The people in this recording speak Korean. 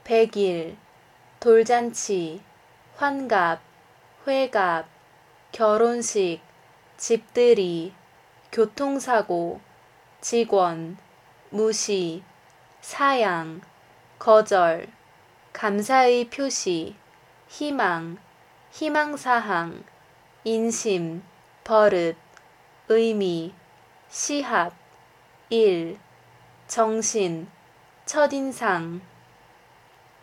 백일, 돌잔치, 환갑, 회갑, 결혼식, 집들이, 교통사고, 직원, 무시, 사양, 거절, 감사의 표시, 희망, 희망사항, 인심, 버릇, 의미, 시합, 일, 정신, 첫인상,